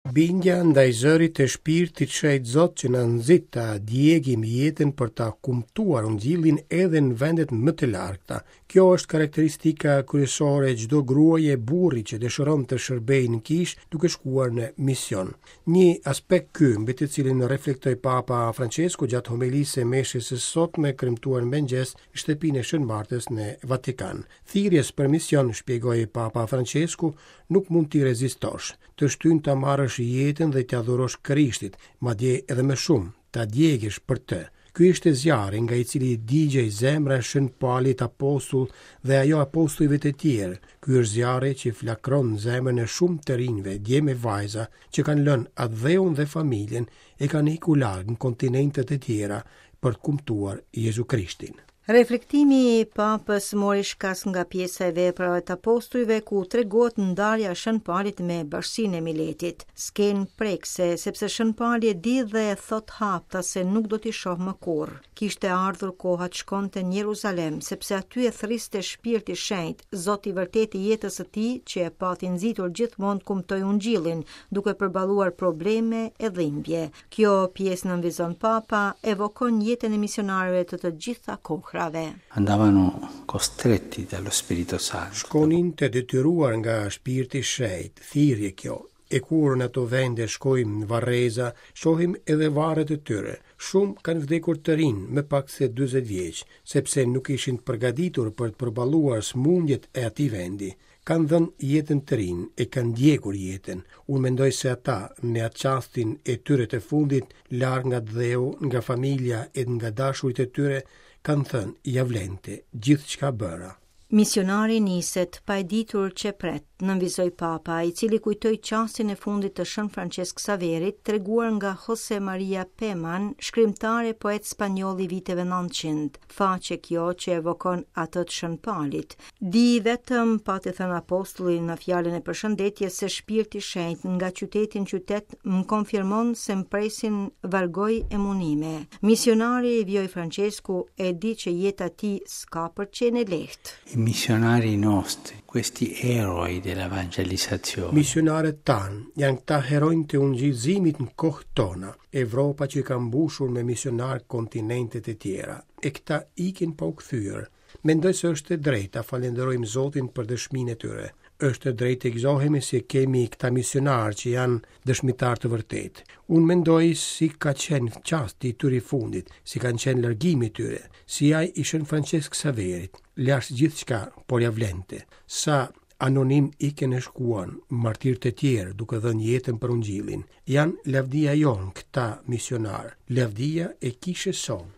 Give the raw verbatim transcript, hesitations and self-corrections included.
Bindja ndaj zërit të shpirtit shejt Zot që na nxit ta djegim jetën për ta kumtuar ungjillin edhe në vendet më të largta. Kjo është karakteristika kryesore e çdo gruaje e burri që dëshiron të shërbejë në kish duke shkuar në mision. Një aspekt ky mbi të cilin reflektoi Papa Francesku gjatë homilisë së meshës së sotme kremtuar në mëngjes në shtëpinë e Shënmartës në Vatikan. Thirrjes për mision, shpjegoi Papa Francesku, nuk mund t'i rezistosh. Të shtyn ta marrësh jetën dhe t'i adhurosh Krishtit, madje edhe më shumë, ta djegësh për të. Ky ishte zjarri nga i cili digjej zemra e Shën Paulit apostull dhe ajo apostujve të tjerë. Ky është zjarri që flakron zemrën e shumë të rinjve, djem e vajza, që kanë lënë atë dheun dhe familjen e kanë ikur larg në kontinente të tjera për të kumtuar Jezu Krishtin. Reflektimi i Papës mori shkas nga pjesa e veprave të apostujve ku tregohet ndarja e Shën Paulit me Bashkinë e Miletit. Sken prekse sepse Shën Pauli e di dhe e thot hapta se nuk do t'i shoh më kurrë. Kishte ardhur koha të shkonte në Jeruzalem sepse aty e thriste Shpirti i Shenjtë, Zoti i vërtetë i jetës së tij që e pati nxitur gjithmonë kumtoi ungjillin duke përballuar probleme e dhimbje. Kjo pjesë nënvizon Papa evokon jetën e misionarëve të të gjitha kohra. Andavano costretti dallo Spirito Santo. Shkonin të detyruar nga Shpirti i Shenjtë, thirrje kjo. E kur në ato vende shkojmë në Varreza, shohim edhe varret e tyre. Shumë kanë vdekur të rinë, më pak se dyzet vjeç, sepse nuk ishin përgatitur për të përballuar smundjet e atij vendi. Kanë dhënë jetën të rinë e kanë ndjekur jetën. Unë mendoj se ata, në atë çastin e tyre të fundit, larg nga dheu, nga familja e nga dashurit e tyre, kanë thënë, ja vlente, gjithë çka bëra. Misionari niset pa e ditur që pret, nënvizoi Papa, i cili kujtoi çastin e fundit të Shën Francesc Xaverit, treguar nga Jose Maria Peman, shkrimtar e poet spanjoll i viteve nëntëqind. Faqe kjo që evokon atë të Shën Paulit. Di vetëm, pati thënë apostulli në fjalën e përshëndetjes, se Shpirti i Shenjtë nga qyteti në qytet më konfirmon se më presin vargoj e munime. Misionari i vjoj Francesku e di që jeta e tij s'ka për qenë e lehtë. I missionari nostri, questi eroi dell'evangelizzazione. Misionarët tanë janë këta heronjë të ungjillëzimit në kohë tona. Evropa që ka mbushur me misionarë kontinentet e tjera. E këta ikin pa u kthyer. Mendoj se është e drejtë ta falenderojmë Zotin për dëshminë e tyre. Është e drejtë të gëzohemi se kemi këta misionarë që janë dëshmitar të vërtetë. Unë mendoj si ka qenë çasti i tyre i fundit, si kanë qenë largimi i tyre, si ai i Shën Francesc Xaverit, lash gjithçka, por ja vlente. Sa anonim ikën e shkuan, martirë të tjerë duke dhënë jetën për ungjillin. Janë lavdia jon këta misionar, lavdia e kishës son.